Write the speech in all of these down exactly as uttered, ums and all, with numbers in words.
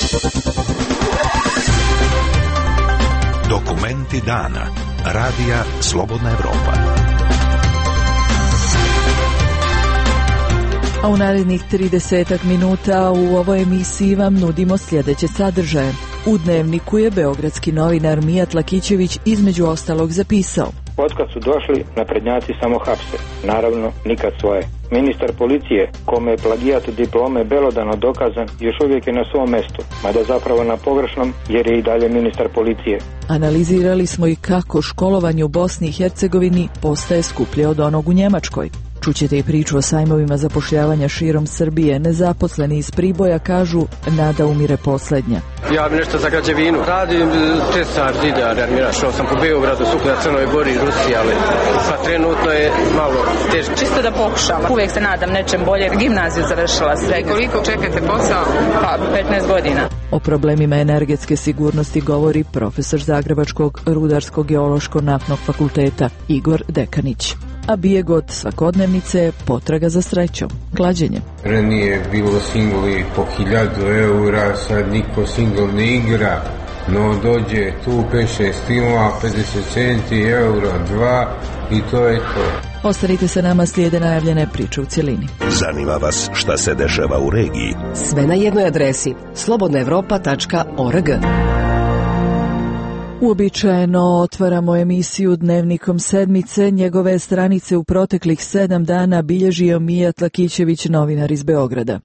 Dokumenti dana. Radija Slobodna Evropa. A u narednih tridesetak minuta u ovoj emisiji vam nudimo sljedeće sadržaje. U Dnevniku je beogradski novinar Mijat Lakićević između ostalog zapisao: Otkad su došli, naprednjaci samo hapse. Naravno, nikad svoje. Ministar policije, kome je plagijat diplome belodano dokazan, još uvijek je na svom mestu, mada zapravo na pogrešnom, jer je i dalje ministar policije. Analizirali smo i kako školovanje u Bosni i Hercegovini postaje skuplje od onog u Njemačkoj. Čućete i priču o sajmovima zapošljavanja širom Srbije. Nezaposleni iz Priboja kažu nada umire posljednja. Ja bi nešto za građevinu. Radim tesar, zidar, armirač. Šao sam po Beogradu, Sukoja, Crnoj Gori, Rusiji, ali pa trenutno je malo teško. Čisto da pokušam. Uvijek se nadam nečem bolje. Gimnaziju završila sve. Koliko čekate posao? Pa petnaest godina. O problemima energetske sigurnosti govori profesor Zagrebačkog rudarsko-geološko-naftnog fakulteta Igor Dekanić. A bijeg od svakodnevnice potraga za srećom, klađenje. Ranije je bilo singli po hiljadu eura, sad niko singl ne igra, no dođe tu pet šest timova, pedeset centi, euro, dva i to je to. Ostanite sa nama, slijede najavljene priče u cjelini. Zanima vas šta se dešava u regiji? Sve na jednoj adresi, slobodna evropa tačka org. Uobičajeno otvaramo emisiju Dnevnikom sedmice. Njegove stranice u proteklih sedam dana bilježio Mijat Lakićević, novinar iz Beograda.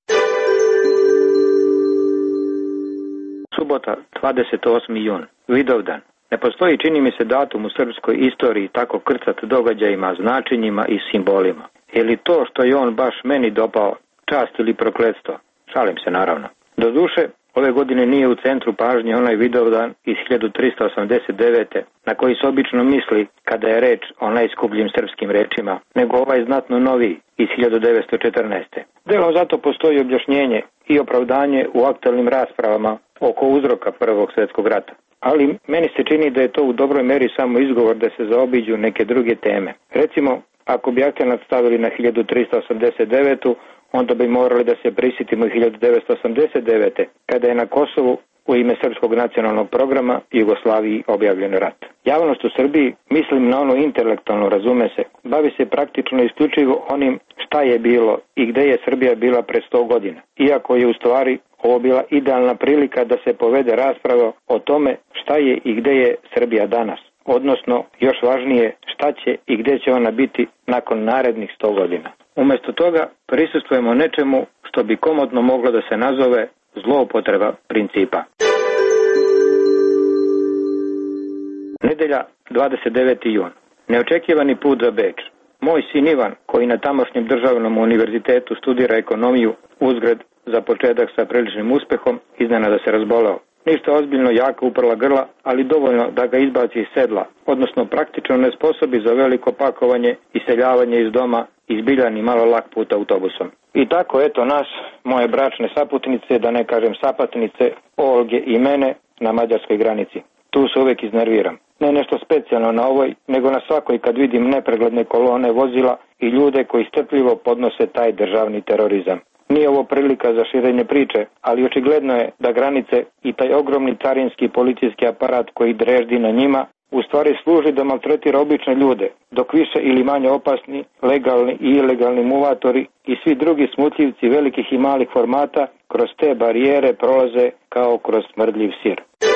Subota, dvadeset osmi jun, Vidovdan. Ne postoji, čini mi se, datum u srpskoj istoriji tako krcat događajima, značenjima i simbolima. Je li to što je on baš meni dopao čast ili prokletstvo? Šalim se, naravno. Doduše, ove godine nije u centru pažnje onaj Vidovdan iz hiljadu trista osamdeset devete. na koji se obično misli kada je reč o najskupljim srpskim rečima, nego ovaj znatno noviji iz hiljadu devetsto četrnaeste. Delom zato postoji objašnjenje i opravdanje u aktualnim raspravama oko uzroka Prvog svjetskog rata. Ali meni se čini da je to u dobroj meri samo izgovor da se zaobiđu neke druge teme. Recimo, ako bi akcenat stavili na hiljadu trista osamdeset devetu. onda bi morali da se prisjetimo hiljadu devetsto osamdeset devete. kada je na Kosovu u ime Srpskog nacionalnog programa Jugoslaviji objavljen rat. Javnost u Srbiji, mislim na ono intelektualno, razume se, bavi se praktično isključivo onim šta je bilo i gde je Srbija bila pre sto godina. Iako je u stvari ovo bila idealna prilika da se povede rasprava o tome šta je i gde je Srbija danas. Odnosno, još važnije, šta će i gde će ona biti nakon narednih sto godina. Umjesto toga prisustvujemo nečemu što bi komotno moglo da se nazove zloupotreba principa. Nedelja, dvadeset deveti jun. Neočekivani put za Beč. Moj sin Ivan, koji na tamošnjem državnom univerzitetu studira ekonomiju, uzgred za početak sa priličnim uspehom, iznenada se razboleo. Ništa ozbiljno, jaka uprla grla, ali dovoljno da ga izbaci iz sedla, odnosno praktično nesposobi za veliko pakovanje i seljavanje iz doma izbiljani malo lak put autobusom. I tako, eto nas, moje bračne saputnice, da ne kažem sapatnice, Olge i mene na mađarskoj granici. Tu se uvijek iznerviram. Ne nešto specijalno na ovoj, nego na svakoj kad vidim nepregledne kolone vozila i ljude koji strpljivo podnose taj državni terorizam. Nije ovo prilika za širenje priče, ali očigledno je da granice i taj ogromni carinski policijski aparat koji dreždi na njima u stvari služi da maltretira obične ljude, dok više ili manje opasni, legalni i ilegalni muvatori i svi drugi smutljivci velikih i malih formata kroz te barijere prolaze kao kroz smrdljiv sir.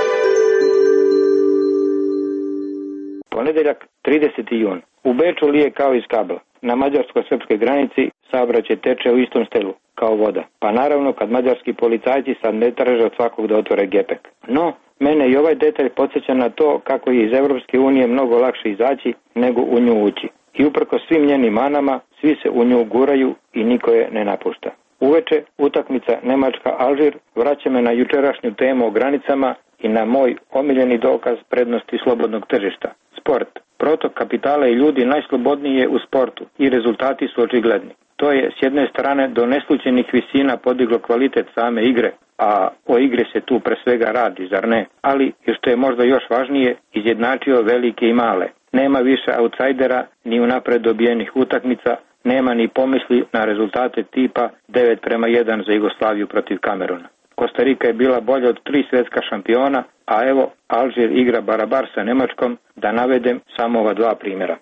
Ponedeljak, trideseti jun. U Beču lije kao iz kabla. Na mađarsko-srpskoj granici saobraćaj teče u istom stelu, kao voda. Pa naravno kad mađarski policajci sad ne traže od svakog da otvore gepek. No, mene i ovaj detalj podsjeća na to kako je iz Europske unije mnogo lakše izaći nego u nju ući. I uprko svim njenim manama, svi se u nju guraju i niko je ne napušta. Uveče, utakmica Nemačka-Alžir vraća me na jučerašnju temu o granicama i na moj omiljeni dokaz prednosti slobodnog tržišta. Sport. Protok kapitala i ljudi najslobodniji je u sportu i rezultati su očigledni. To je s jedne strane do neslućenih visina podiglo kvalitet same igre, a o igre se tu pre svega radi, zar ne? Ali, i što je možda još važnije, izjednačio velike i male. Nema više autsajdera ni unapred dobijenih utakmica, nema ni pomisli na rezultate tipa devet prema jedan za Jugoslaviju protiv Kameruna. Kostarika je bila bolja od tri svjetska šampiona, a evo Alžir igra barabar sa Nemačkom, da navedem samo ova dva primjera.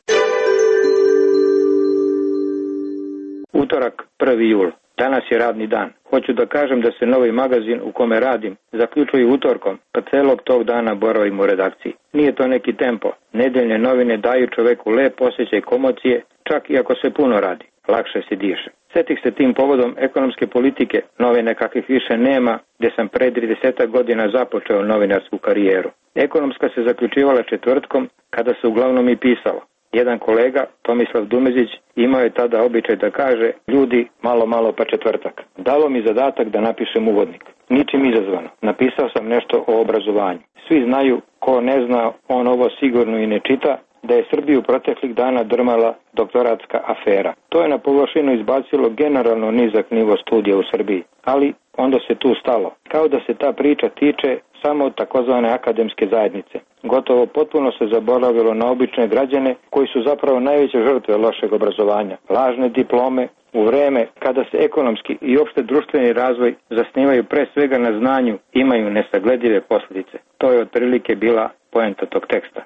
Utorak, prvi jul. Danas je radni dan. Hoću da kažem da se novi magazin u kome radim zaključuje utorkom, pa celog tog dana boravim u redakciji. Nije to neki tempo. Nedeljne novine daju čoveku lep osjećaj komocije, čak i ako se puno radi. Lakše se diše. Setih se tim povodom ekonomske politike, novine kakvih više nema, gdje sam pre trideset godina započeo novinarsku karijeru. Ekonomska se zaključivala četvrtkom, kada se uglavnom i pisalo. Jedan kolega, Tomislav Dumezić, imao je tada običaj da kaže: ljudi, malo, malo pa četvrtak. Dalo mi zadatak da napišem uvodnik. Ničim izazvano. Napisao sam nešto o obrazovanju. Svi znaju, ko ne zna, on ovo sigurno i ne čita, da je Srbiju proteklih dana drmala doktoratska afera. To je na površinu izbacilo generalno nizak nivo studija u Srbiji, ali onda se tu stalo. Kao da se ta priča tiče samo od takozvane akademske zajednice. Gotovo potpuno se zaboravilo na obične građane koji su zapravo najveće žrtve lošeg obrazovanja. Lažne diplome u vreme kada se ekonomski i opšte društveni razvoj zasnivaju pre svega na znanju, imaju nesagledive posljedice. To je otprilike bila poenta tog teksta.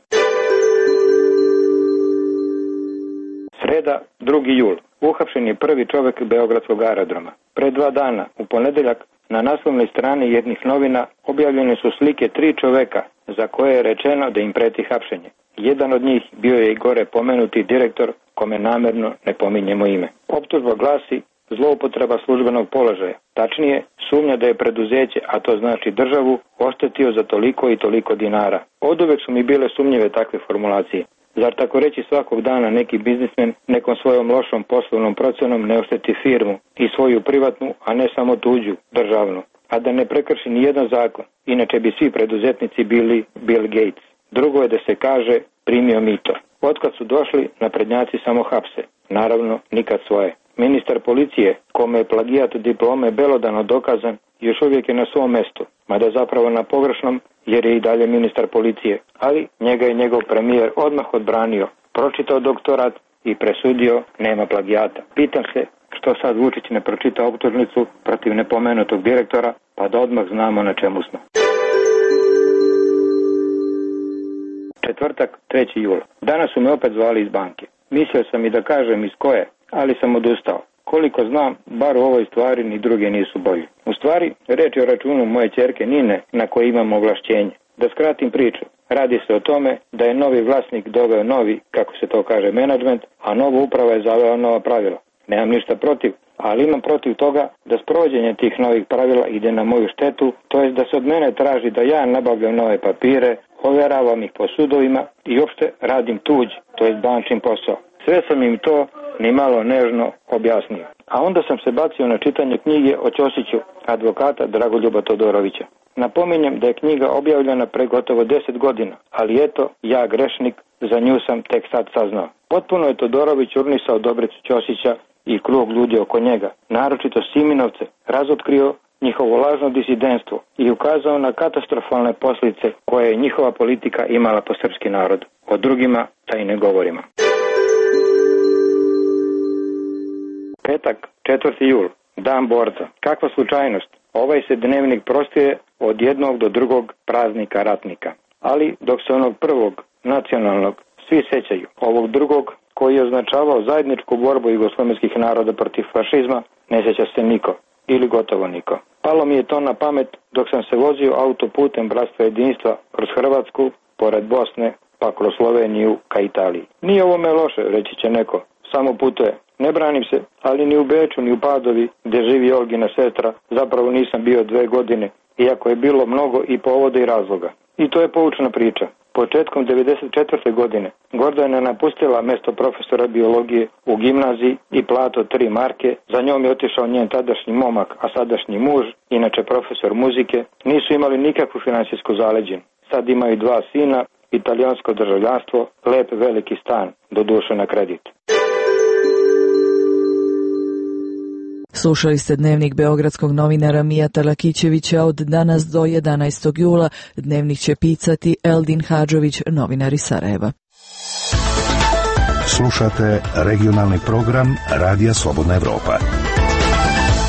Sreda, drugi jul. Uhapšen je prvi čovjek beogradskog aerodroma. Pre dva dana, u ponedeljak, na naslovnoj strani jednih novina objavljene su slike tri čoveka za koje je rečeno da im preti hapšenje. Jedan od njih bio je i gore pomenuti direktor, kome namerno ne pominjemo ime. Optužba glasi zloupotreba službenog položaja. Tačnije, sumnja da je preduzeće, a to znači državu, oštetio za toliko i toliko dinara. Oduvek su mi bile sumnjive takve formulacije. Zar tako reći svakog dana neki biznismen nekom svojom lošom poslovnom procenom ne ošteti firmu i svoju privatnu, a ne samo tuđu, državnu, a da ne prekrši ni jedan zakon, inače bi svi preduzetnici bili Bill Gates. Drugo je da se kaže primio mito. Otkad su došli, naprednjaci samo hapse, naravno nikad svoje. Ministar policije, kome je plagijat diplome belodano dokazan, još uvijek je na svom mestu, mada zapravo na pogrešnom, jer je i dalje ministar policije, ali njega je njegov premijer odmah odbranio, pročitao doktorat i presudio nema plagijata. Pitam se što sad Vučić ne pročita optužnicu protiv nepomenutog direktora, pa da odmah znamo na čemu smo. Četvrtak, treći jul. Danas su me opet zvali iz banke. Mislio sam i da kažem iz koje, ali sam odustao. Koliko znam, bar u ovoj stvari ni druge nisu bolji. U stvari, reč je o računu moje ćerke Nine na koji imam ovlašćenje. Da skratim priču, radi se o tome da je novi vlasnik doveo novi, kako se to kaže, menadžment, a nova uprava je zavela nova pravila. Nemam ništa protiv, ali imam protiv toga da sprovođenje tih novih pravila ide na moju štetu, to jest da se od mene traži da ja nabavljam nove papire, overavam ih po sudovima i uopšte radim tuđ, to jest bančin posao. Sve sam im to ni malo nežno objasnio. A onda sam se bacio na čitanje knjige o Ćosiću, advokata Dragoljuba Todorovića. Napominjem da je knjiga objavljena pre gotovo deset godina, ali eto, ja grešnik, za nju sam tek sad saznao. Potpuno je Todorović urnisao Dobricu Ćosića i krug ljudi oko njega, naročito Siminovce, razotkrio njihovo lažno disidentstvo i ukazao na katastrofalne posljedice koje je njihova politika imala po srpski narod. O drugima da i ne govorimo. Petak, četvrti jul, dan borca. Kakva slučajnost, ovaj se dnevnik prostire od jednog do drugog praznika ratnika. Ali dok se onog prvog, nacionalnog, svi sećaju, ovog drugog koji je označavao zajedničku borbu jugoslovenskih naroda protiv fašizma, ne seća se niko ili gotovo niko. Palo mi je to na pamet dok sam se vozio autoputem Bratstva jedinstva kroz Hrvatsku, pored Bosne, pa kroz Sloveniju ka Italiji. Nije ovome loše, reći će neko, samo putuje. Ne branim se, ali ni u Beču, ni u Padovi, gdje živi Olgina sestra, zapravo nisam bio dve godine, iako je bilo mnogo i povoda i razloga. I to je poučna priča. Početkom devedeset četvrte godine Gordana je napustila mesto profesora biologije u gimnaziji i plato tri marke. Za njom je otišao njen tadašnji momak, a sadašnji muž, inače profesor muzike. Nisu imali nikakvu finansijsku zaleđinu. Sad imaju dva sina, italijansko državljanstvo, lep veliki stan, doduše na kredit. Slušali ste dnevnik beogradskog novinara Mijata Lakićevića od danas do jedanaestog jula. Dnevnik će pisati Eldin Hadžović, novinar iz Sarajeva. Slušate regionalni program Radija Slobodna Evropa.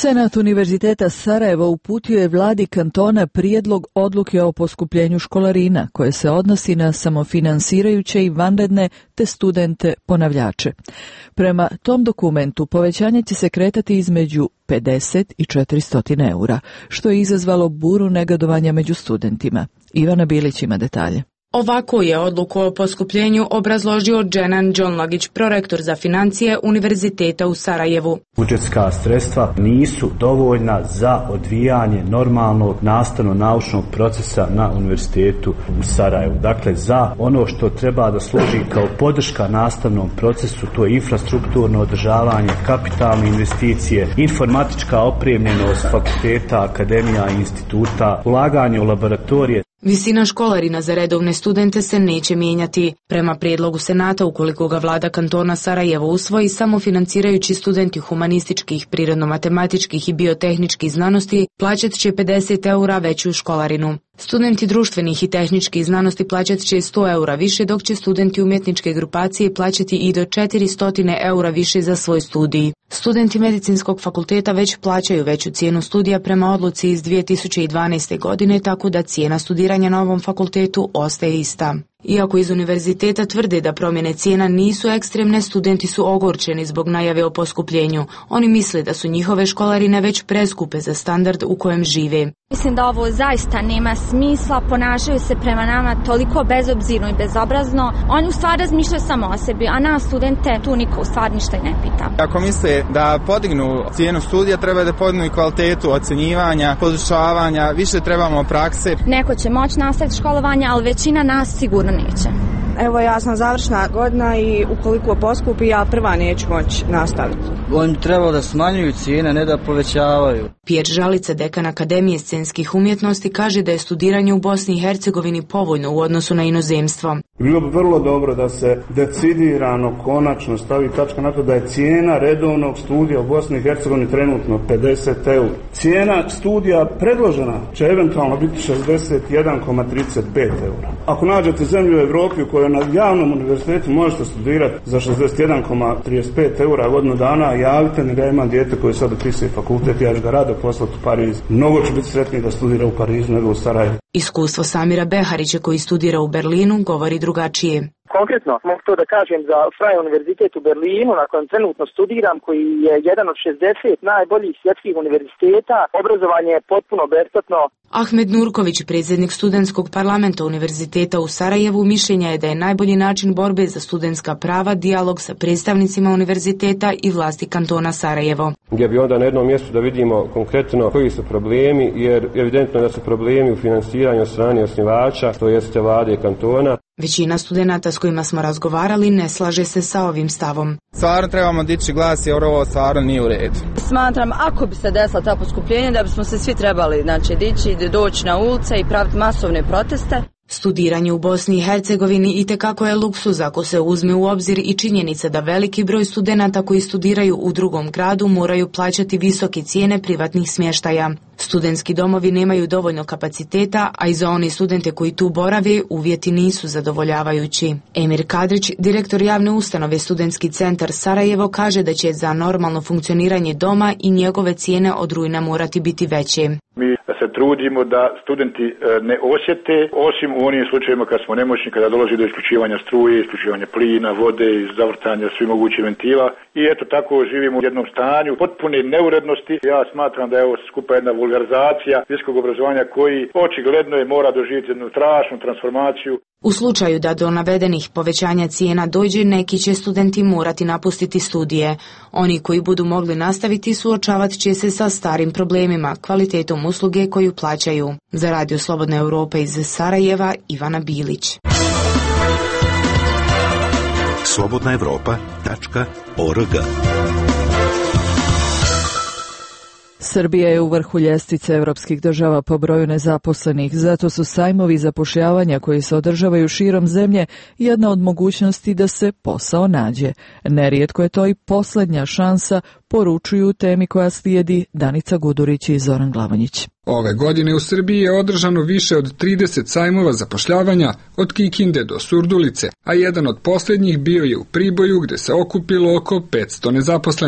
Senat Univerziteta Sarajevo uputio je vladi kantona prijedlog odluke o poskupljenju školarina koje se odnosi na samofinansirajuće i vanredne te studente ponavljače. Prema tom dokumentu povećanje će se kretati između pedeset i četiristo eura, što je izazvalo buru negodovanja među studentima. Ivana Bilić ima detalje. Ovako je odluku o poskupljenju obrazložio Dženan Đonlagić, prorektor za financije Univerziteta u Sarajevu. Budžetska sredstva nisu dovoljna za odvijanje normalnog nastavno-naučnog procesa na Univerzitetu u Sarajevu. Dakle, za ono što treba da služi kao podrška nastavnom procesu, to je infrastrukturno održavanje, kapitalne investicije, informatička opremljenost fakulteta, akademija i instituta, ulaganje u laboratorije. Visina školarina za redovne studente se neće mijenjati. Prema prijedlogu Senata, ukoliko ga vlada kantona Sarajevo usvoji, samofinancirajući studenti humanističkih, prirodno-matematičkih i biotehničkih znanosti plaćat će pedeset eura veću školarinu. Studenti društvenih i tehničkih znanosti plaćat će sto eura više, dok će studenti umjetničke grupacije plaćati i do četiristo eura više za svoj studij. Studenti medicinskog fakulteta već plaćaju veću cijenu studija prema odluci iz dvije tisuće dvanaeste. godine, tako da cijena studiranja na ovom fakultetu ostaje ista. Iako iz univerziteta tvrde da promjene cijena nisu ekstremne, studenti su ogorčeni zbog najave o poskupljenju. Oni misle da su njihove školarine već preskupe za standard u kojem žive. Mislim da ovo zaista nema smisla, ponašaju se prema nama toliko bezobzirno i bezobrazno. Oni u stvari razmišljaju samo o sebi, a nas studente tu niko u stvari ništa i ne pita. Ako misle da podignu cijenu studija, treba da podignu i kvalitetu ocjenjivanja, podučavanja, više trebamo prakse. Neko će moći nastaviti školovanje, ali većina nas sigurno neće. Evo, ja sam završna godina i ukoliko poskupi, ja prva neću moći nastaviti. Oni trebaju da smanjuju cijene, ne da povećavaju. Pjer Žalica, dekan Akademije scenskih umjetnosti, kaže da je studiranje u Bosni i Hercegovini povoljno u odnosu na inozemstvo. Bilo bi vrlo dobro da se decidirano, konačno stavi tačka na to da je cijena redovnog studija u Bosni i Hercegovini trenutno pedeset eura. Cijena studija predložena će eventualno biti šezdeset jedan zarez trideset pet eura. Ako nađete zemlju u Evropi u kojoj na javnom univerzitetu možete studirati za šezdeset jedan zarez trideset pet eura godinu dana, javite mi, da imam dijete koji sad upisuje fakultet, ja ću ga rado poslati u Pariz. Mnogo ću biti sretniji da studira u Parizu nego u Sarajevu. Iskustvo Samira Beharića, koji studira u Berlinu, govori drugačije. Konkretno, mogu to da kažem za Freie Univerzitet u Berlinu, na kojem trenutno studiram, koji je jedan od šezdeset najboljih svjetskih univerziteta. Obrazovanje je potpuno besplatno. Ahmed Nurković, predsjednik studentskog parlamenta Univerziteta u Sarajevu, mišljenja je da je najbolji način borbe za studentska prava dijalog sa predstavnicima univerziteta i vlasti kantona Sarajevo. Gdje bi onda na jednom mjestu da vidimo konkretno koji su problemi, jer evidentno da su problemi u finansiranju od strane osnivača, to jeste vlade kantona. Većina studenata s kojima smo razgovarali ne slaže se sa ovim stavom. Stvarno trebamo dići glas jer ovo stvarno nije u redu. Smatram, ako bi se desila ta poskupljenja, da bismo se svi trebali, znači, dići, doći na ulice i praviti masovne proteste. Studiranje u Bosni i Hercegovini itekako je luksuz ako se uzme u obzir i činjenica da veliki broj studenata koji studiraju u drugom gradu moraju plaćati visoke cijene privatnih smještaja. Studentski domovi nemaju dovoljno kapaciteta, a i za oni studente koji tu borave uvjeti nisu zadovoljavajući. Emir Kadrić, direktor javne ustanove Studentski centar Sarajevo, kaže da će za normalno funkcioniranje doma i njegove cijene od rujna morati biti veće. Mi se trudimo da studenti ne osjete, osim u onim slučajevima kad smo nemoćni, kada dolazi do isključivanja struje, isključivanja plina, vode i zavrtanja svih mogućih ventila. I eto tako živimo u jednom stanju potpune neurednosti. Ja smatram da je ovo skupa jedna vulgarizacija visokog obrazovanja koji očigledno je mora doživjeti jednu strašnu transformaciju. U slučaju da do navedenih povećanja cijena dođe, neki će studenti morati napustiti studije. Oni koji budu mogli nastaviti suočavat će se sa starim problemima, kvalitetom usluge koju plaćaju. Za Radio Slobodna Europa iz Sarajeva, Ivana Bilić. slobodna evropa tačka org. Srbija je u vrhu ljestvice evropskih država po broju nezaposlenih, zato su sajmovi zapošljavanja koji se održavaju širom zemlje jedna od mogućnosti da se posao nađe. Nerijetko je to i posljednja šansa, poručuju u temi koja slijedi Danica Gudurić i Zoran Glavonjić. Ove godine u Srbiji je održano više od trideset sajmova zapošljavanja od Kikinde do Surdulice, a jedan od posljednjih bio je u Priboju gdje se okupilo oko petsto nezaposlenih.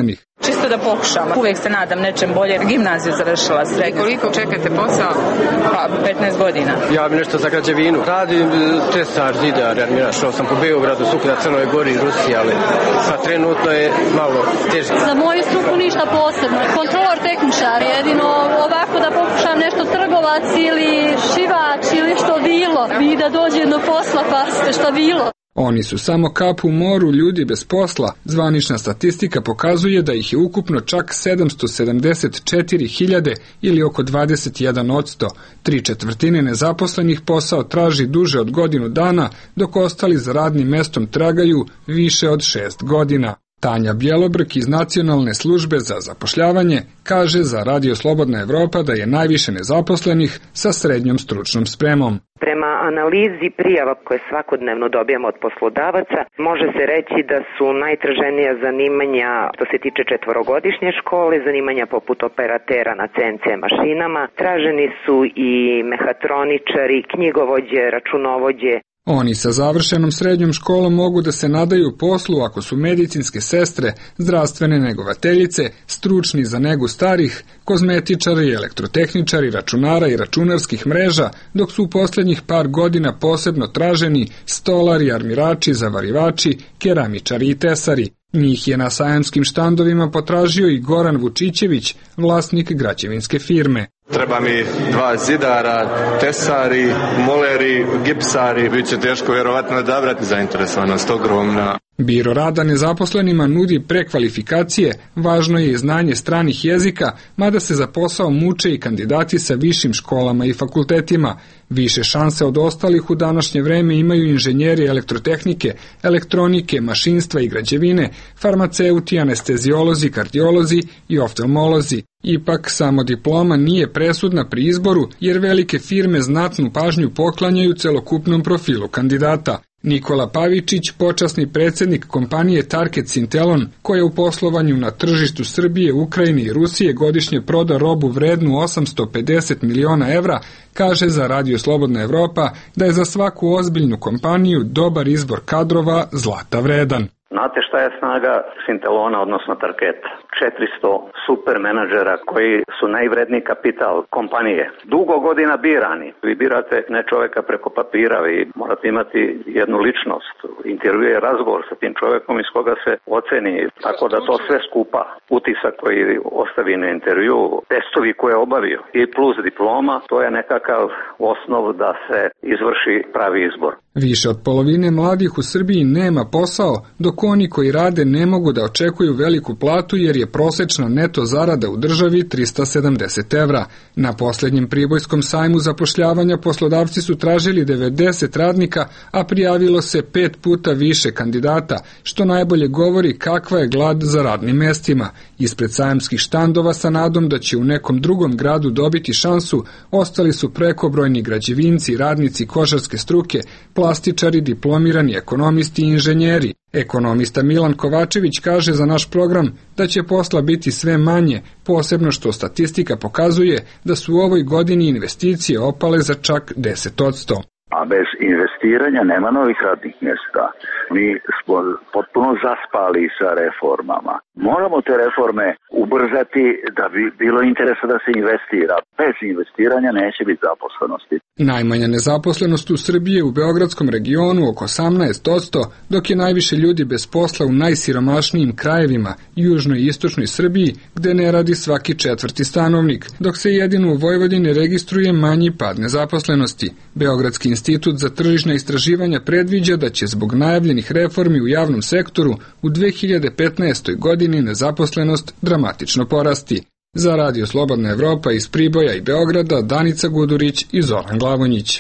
Čisto da pokušam. Uvijek se nadam nečem bolje. Gimnaziju završila srednju. I koliko čekate posao? Pa petnaest godina. Ja bi nešto za građevinu. Radim tesar, zidar, armira, šao sam po Beogradu, Sukotra, Crnoj Gori i Rusiji, ali sad trenutno je malo teže. Za moju struku ništa posebno. Kontrolor, tehničar, jedino ovako da pokušam nešto trgovac ili šivač ili što bilo. I da dođem do posla pa što bilo. Oni su samo kap u moru ljudi bez posla. Zvanična statistika pokazuje da ih je ukupno čak sedamsto sedamdeset četiri hiljade ili oko dvadeset jedan posto. Tri četvrtine nezaposlenih posao traži duže od godinu dana, dok ostali za radnim mestom tragaju više od šest godina. Tanja Bjelobrk iz Nacionalne službe za zapošljavanje kaže za Radio Slobodna Evropa da je najviše nezaposlenih sa srednjom stručnom spremom. Prema analizi prijava koje svakodnevno dobijamo od poslodavaca, može se reći da su najtraženija zanimanja što se tiče četvorogodišnje škole, zanimanja poput operatera na C N C mašinama, traženi su i mehatroničari, knjigovođe, računovođe. Oni sa završenom srednjom školom mogu da se nadaju poslu ako su medicinske sestre, zdravstvene negovateljice, stručni za negu starih, kozmetičari, elektrotehničari, računara i računarskih mreža, dok su u posljednjih par godina posebno traženi stolari, armirači, zavarivači, keramičari i tesari. Njih je na sajamskim štandovima potražio i Goran Vučićević, vlasnik građevinske firme. Treba mi dva zidara, tesari, moleri, gipsari. Biće teško vjerovatno odabrati, zainteresovanost ogromna. Biro rada nezaposlenima nudi prekvalifikacije, važno je i znanje stranih jezika, mada se za posao muče i kandidati sa višim školama i fakultetima. Više šanse od ostalih u današnje vreme imaju inženjeri elektrotehnike, elektronike, mašinstva i građevine, farmaceuti, anesteziolozi, kardiolozi i oftalmolozi. Ipak, samo diploma nije presudna pri izboru, jer velike firme znatnu pažnju poklanjaju celokupnom profilu kandidata. Nikola Pavičić, počasni predsjednik kompanije Target Sintelon, koja u poslovanju na tržištu Srbije, Ukrajine i Rusije godišnje proda robu vrednu osamsto pedeset miliona evra, kaže za Radio Slobodna Evropa da je za svaku ozbiljnu kompaniju dobar izbor kadrova zlata vredan. Znate šta je snaga Sintelona, odnosno Tarketa? četiristo super menadžera koji su najvredniji kapital kompanije. Dugo godina birani. Vi birate ne čovjeka preko papira, vi morate imati jednu ličnost. Intervju je razgovor sa tim čovjekom iz koga se oceni. Tako da to sve skupa, utisak koji ostavi na intervju, testovi koje je obavio i plus diploma, to je nekakav osnov da se izvrši pravi izbor. Više od polovine mladih u Srbiji nema posao, dok oni koji rade ne mogu da očekuju veliku platu jer je prosečna neto zarada u državi trista sedamdeset evra. Na posljednjem pribojskom sajmu zapošljavanja poslodavci su tražili devedeset radnika, a prijavilo se pet puta više kandidata, što najbolje govori kakva je glad za radnim mestima. Ispred sajamskih štandova sa nadom da će u nekom drugom gradu dobiti šansu, ostali su prekobrojni građevinci, radnici kožarske struke, plastičari, diplomirani ekonomisti i inženjeri. Ekonomista Milan Kovačević kaže za naš program da će posla biti sve manje, posebno što statistika pokazuje da su u ovoj godini investicije opale za čak deset posto. A bez investiranja nema novih radnih mjesta. Mi smo potpuno zaspali sa reformama. Moramo te reforme ubrzati da bi bilo interesa da se investira. Bez investiranja neće biti zaposlenosti. Najmanja nezaposlenost u Srbiji u beogradskom regionu oko osamnaest posto, dok je najviše ljudi bez posla u najsiromašnijim krajevima, južnoj i istočnoj Srbiji, gde ne radi svaki četvrti stanovnik, dok se jedino u Vojvodini registruje manji pad nezaposlenosti. Beogradski institut za tržišna istraživanja predviđa da će zbog najavljenih reformi u javnom sektoru u dve hiljade petnaestoj godini nezaposlenost dramatično porasti. Za Radio Slobodna Evropa iz Priboja i Beograda Danica Gudurić i Zoran Glavonjić.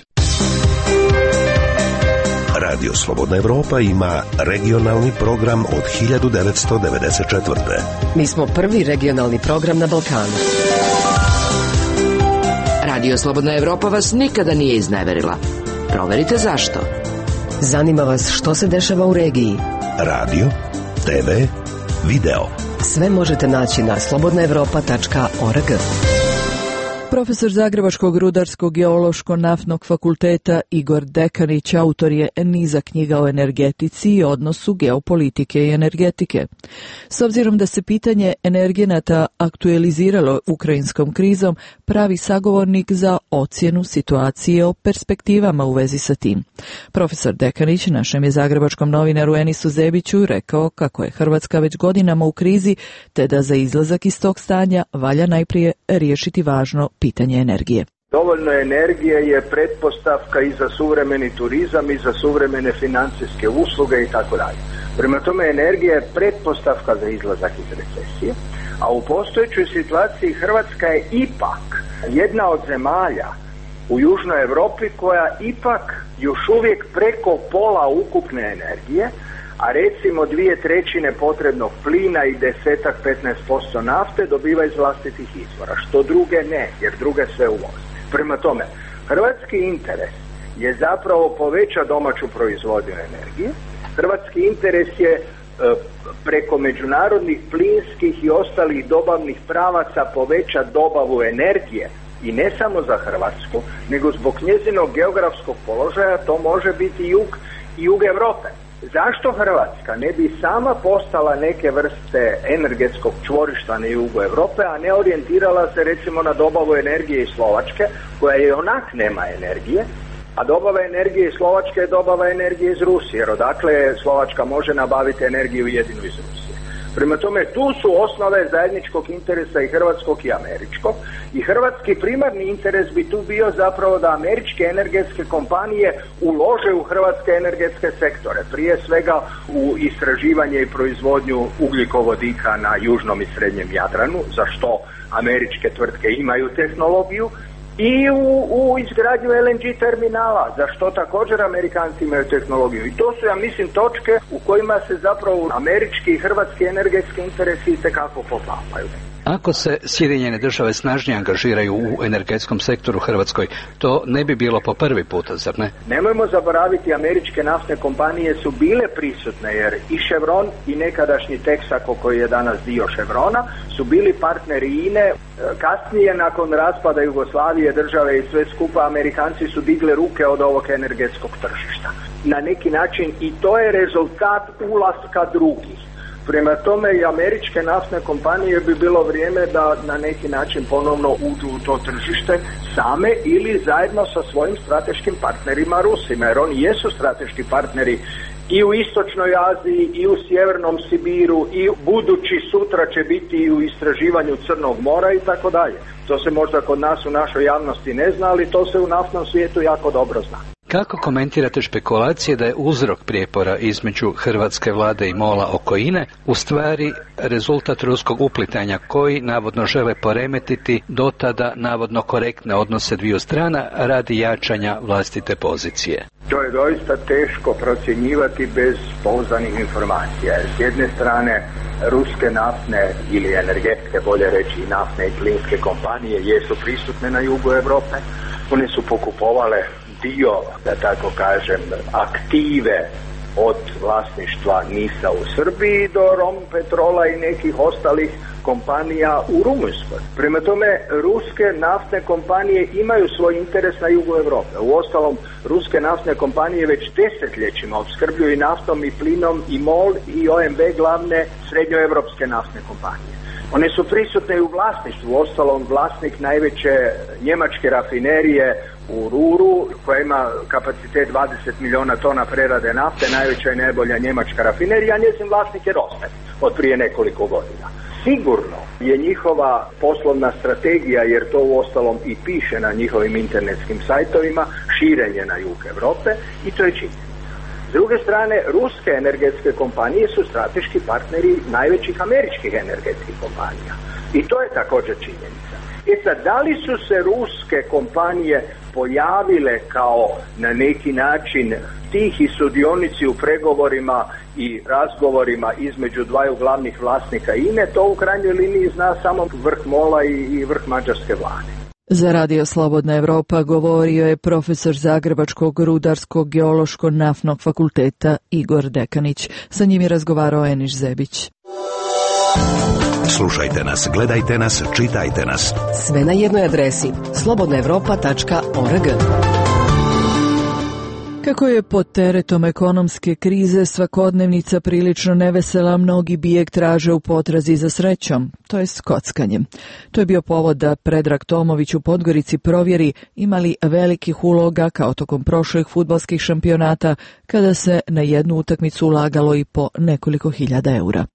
Radio Slobodna Evropa ima regionalni program od hiljadu devetsto devedeset četvrte. Mi smo prvi regionalni program na Balkanu. Radio Slobodna Evropa vas nikada nije izneverila. Proverite zašto. Zanima vas što se dešava u regiji. Radio, te ve, video. Sve možete naći na slobodna evropa tačka org. Profesor Zagrebačkog rudarsko-geološko-naftnog fakulteta Igor Dekanić autor je niza knjiga o energetici i odnosu geopolitike i energetike. S obzirom da se pitanje energenata aktualiziralo ukrajinskom krizom, pravi sagovornik za ocjenu situacije o perspektivama u vezi sa tim. Profesor Dekanić našem je zagrebačkom novinaru Enisu Zebiću rekao kako je Hrvatska već godinama u krizi, te da za izlazak iz tog stanja valja najprije riješiti važno pitanje energije. Dovoljno energije je pretpostavka i za suvremeni turizam i za suvremene financijske usluge i tako dalje. Prema tome, energija je pretpostavka za izlazak iz recesije, a u postojećoj situaciji Hrvatska je ipak jedna od zemalja u Južnoj Europi koja ipak još uvijek preko pola ukupne energije, a recimo dvije trećine potrebnog plina i desetak, petnaest posto nafte dobiva iz vlastitih izvora, što druge ne, jer druge sve uvoze. Prema tome, hrvatski interes je zapravo poveća domaću proizvodnju energije. Hrvatski interes je e, preko međunarodnih plinskih i ostalih dobavnih pravaca poveća dobavu energije i ne samo za Hrvatsku, nego zbog njezinog geografskog položaja to može biti jug i jug Europe. Zašto Hrvatska ne bi sama postala neke vrste energetskog čvorišta na jugu Europe, a ne orijentirala se recimo na dobavu energije iz Slovačke, koja je onak nema energije, a dobava energije iz Slovačke je dobava energije iz Rusije, jer odakle Slovačka može nabaviti energiju jedinu iz Rusije. Prema tome, tu su osnove zajedničkog interesa i hrvatskog i američkog, i hrvatski primarni interes bi tu bio zapravo da američke energetske kompanije ulože u hrvatske energetske sektore, prije svega u istraživanje i proizvodnju ugljikovodika na južnom i srednjem Jadranu, za što američke tvrtke imaju tehnologiju, i u, u izgradnju L N G terminala, za što također Amerikanci imaju tehnologiju. I to su, ja mislim, točke u kojima se zapravo američki i hrvatski energetski interesi itekako poklapaju. Ako se Sjedinjene države snažnije angažiraju u energetskom sektoru Hrvatskoj, to ne bi bilo po prvi puta, zar ne? Nemojmo zaboraviti, američke naftne kompanije su bile prisutne, jer i Chevron i nekadašnji Texaco, koji je danas dio Chevrona, su bili partneri I N E. Kasnije, nakon raspada Jugoslavije, države i sve skupa, Amerikanci su digli ruke od ovog energetskog tržišta. Na neki način i to je rezultat ulaska drugih. Prema tome, i američke naftne kompanije bi bilo vrijeme da na neki način ponovno uđu u to tržište same ili zajedno sa svojim strateškim partnerima Rusima, jer oni jesu strateški partneri i u Istočnoj Aziji, i u Sjevernom Sibiru, i budući sutra će biti i u istraživanju Crnog mora i tako dalje. To se možda kod nas u našoj javnosti ne zna, ali to se u naftnom svijetu jako dobro zna. Kako komentirate špekulacije da je uzrok prijepora između hrvatske vlade i MOL-a oko I N E u stvari rezultat ruskog uplitanja koji navodno žele poremetiti do tada navodno korektne odnose dviju strana radi jačanja vlastite pozicije? To je doista teško procjenjivati bez pouzdanih informacija. S jedne strane, ruske naftne ili energetske, bolje reći i naftne i plinske kompanije jesu prisutne na jugu Europe. One su pokupovale dio, da tako kažem, aktive od vlasništva NIS-a u Srbiji do Rompetrola i nekih ostalih kompanija u Rumunjskoj. Prema tome, ruske naftne kompanije imaju svoj interes na jugu Europe. Uostalom, ruske naftne kompanije već desetljećima opskrbljuju i naftom i plinom i MOL i O M V glavne srednjoevropske naftne kompanije. One su prisutne i u vlasništvu, uostalom vlasnik najveće njemačke rafinerije u Ruru, koja ima kapacitet dvadeset milijuna tona prerade nafte, najveća i najbolja njemačka rafinerija, a njezin vlasnik je Rosneft od prije nekoliko godina. Sigurno je njihova poslovna strategija, jer to uostalom i piše na njihovim internetskim sajtovima, širenje na jug Europe, i to je činjenica. S druge strane, ruske energetske kompanije su strateški partneri najvećih američkih energetskih kompanija. I to je također činjenica. E sad, da li su se ruske kompanije pojavile kao na neki način tihi sudionici u pregovorima i razgovorima između dvaju glavnih vlasnika I N E, to u krajnjoj liniji zna samo vrh MOL-a i, i vrh mađarske vlade. Za Radio Slobodna Evropa govorio je profesor Zagrebačkog rudarsko-geološko-naftnog fakulteta Igor Dekanić. Sa njim je razgovarao Eniš Zebić. Slušajte nas, gledajte nas, čitajte nas. Sve na jednoj adresi slobodna evropa tačka org. Kako je pod teretom ekonomske krize svakodnevnica prilično nevesela, mnogi bijeg traže u potrazi za srećom, to je skockanjem. To je bio povod da Predrag Tomović u Podgorici provjeri imali velikih uloga kao tokom prošlih fudbalskih šampionata kada se na jednu utakmicu ulagalo i po nekoliko hiljada eura.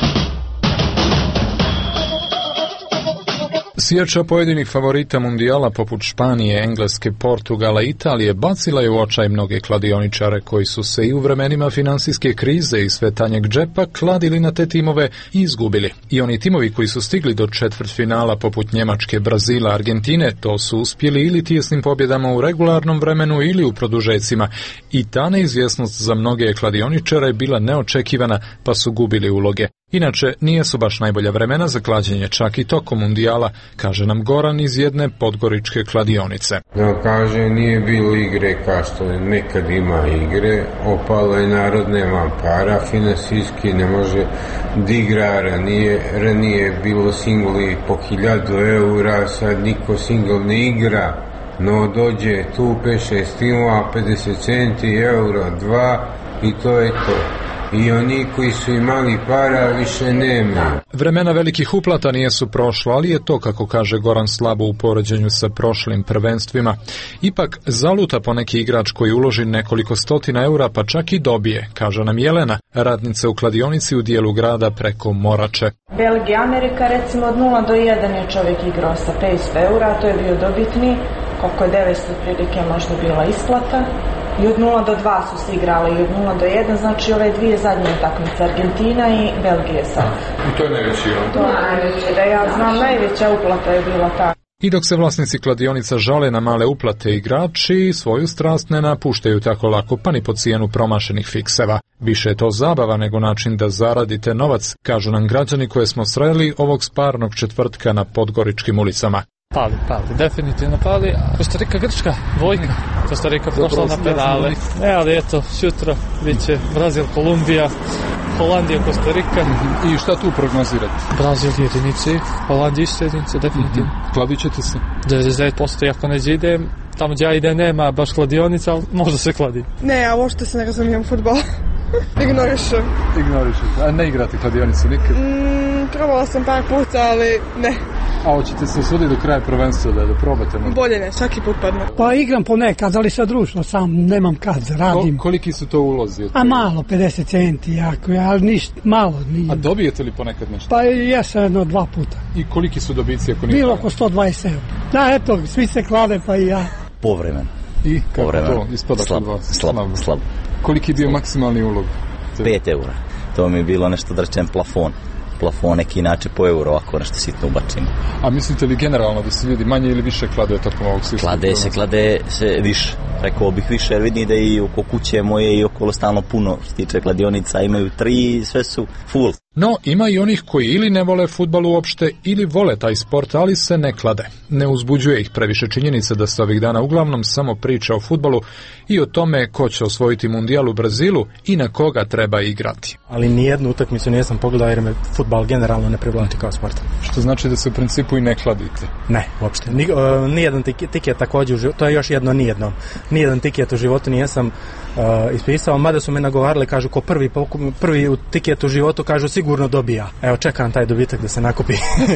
Sjeća pojedinih favorita mundijala poput Španije, Engleske, Portugala i Italije bacila je u očaj mnoge kladioničare koji su se i u vremenima finansijske krize i sve tanjeg džepa kladili na te timove i izgubili. I oni timovi koji su stigli do četvrtfinala poput Njemačke, Brazila, Argentine, to su uspjeli ili tijesnim pobjedama u regularnom vremenu ili u produžecima. I ta neizvjesnost za mnoge kladioničare je bila neočekivana, pa su gubili uloge. Inače, nije su baš najbolja vremena za klađenje čak i tokom mundijala, kaže nam Goran iz jedne podgoričke kladionice. No, kaže, nije bilo igre kao što nekad ima igre, opalo je narod, nema para, finansijski ne može da igra, ranije, ranije bilo singli po hiljadu eura, sad niko singl ne igra, no dođe tu pet šest timova, pedeset centi, euro, dva i to je to. I oni koji su imali para više nema. Vremena velikih uplata nijesu prošlo, ali je to, kako kaže Goran, slabo u poređenju sa prošlim prvenstvima. Ipak zaluta poneki igrač koji uloži nekoliko stotina eura pa čak i dobije, kaže nam Jelena, radnica u kladionici u dijelu grada preko Morače. Belgija, Amerika, recimo od nula do jedan je čovjek igrao sa petsto eura, to je bio dobitni, koliko je devetsto prilike možda bila isplata. I od nula do dva su se igrali i od nula do jedan, znači ove dvije zadnje utakmice, Argentina i Belgije sad. I to je najveći, on? To je najveći, da ja znam, najveća uplata je bila ta. I dok se vlasnici kladionica žale na male uplate, igrači svoju strast ne napuštaju tako lako, pa ni po cijenu promašenih fikseva. Više je to zabava nego način da zaradite novac, kažu nam građani koje smo sreli ovog sparnog četvrtka na podgoričkim ulicama. Pali, pali, definitivno pali. Kostarika, Grčka, dvojka. Kostarika pošla na penale. Ne, ali eto, sutra bit će Brazil, Kolumbija, Holandija, Kostarika. I šta tu prognozirate? Brazil jedinici, Holandija isto jedinice, definitivno. Mm-hmm. Kladit ćete se? devedeset devet posto ako neđe idem. Tamo gdje ja idem nema baš kladionica, ali možda se kladi. Ne, ja uopšte se ne razumijem futbol. Ignorišem. Ignorišem. A ne igrate kladionicu nikad? Mm, probala sam par puta, ali ne. A hoćete se suditi do kraja prvenstva da, da probate? Možda? Bolje ne, svaki put padne. Pa igram ponekad, ali sad ručno sam, nemam kad, radim. Ko, koliki su to ulozi? A malo, pedeset centi, jako, ali ništa, malo. Nije. A dobijete li ponekad nešto? Pa jesam jedno dva puta. I koliki su dobici ako nije? Bilo oko sto dvadeset eura. Da, eto, svi se klade, pa i ja. Povremeno. I kako Povremeno. to ispada slab, kod vas? Slab, slab. Koliki je bio maksimalni ulog? pet eura. To mi je bilo nešto drčen plafon. Plafon neki inače po euro, ako nešto sitno ubacimo. A mislite li generalno da se ljudi manje ili više klade tokom ovog sistema? Klade se, klade se više. Rekao bih više, jer vidim da i oko kuće moje i okolo stalno puno što tiče kladionica, imaju tri, sve su full. No, ima i onih koji ili ne vole fudbal uopšte ili vole taj sport, ali se ne klade. Ne uzbuđuje ih previše činjenica da se ovih dana uglavnom samo priča o fudbalu i o tome ko će osvojiti mundijal u Brazilu i na koga treba igrati. Ali nijednu utakmicu nisam pogledao jer me fudbal generalno ne privlači kao sport. Što znači da se u principu i ne kladite? Ne, uopšte. Ni, uh, nijedan tiket također u životu, to je još jedno nijednom. Nijedan tiket u životu nijesam uh, ispisao, mada su me nagovarali, kažu ko prvi, prvi tiket u životu, kažu sigurno dobija. Evo, čekam taj dobitak da se nakupi.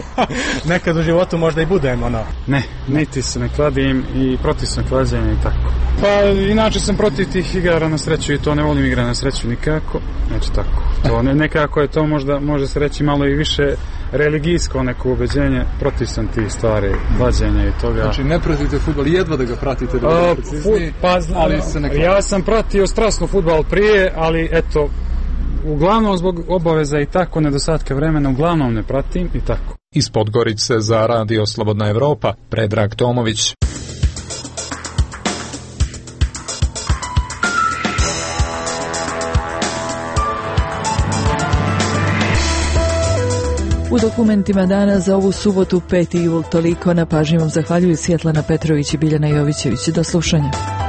Nekad u životu možda i budem, ono. Ne, niti se ne kladim i protiv sam klađenja i tako. Pa, inače sam protiv tih igara na sreću i to ne volim igra na sreću nikako. Znači tako. To ne, nekako je to možda, može se reći malo i više religijsko neko ubeđenje, protiv sam ti stvari klađenja i toga. Znači ne pratite fudbal, jedva da ga pratite da ga precizniji, pa, ali se ne ja sam pratio strasno fudbal prije, ali eto, uglavnom zbog obaveza i tako, nedostatka vremena, uglavnom ne pratim i tako. Iz Podgorice za Radio Slobodna Evropa, Predrag Tomović. U dokumentima dana za ovu subotu peti jul toliko. Na pažnji vam zahvaljuju Svjetlana Petrović i Biljana Jovićević. Do slušanja.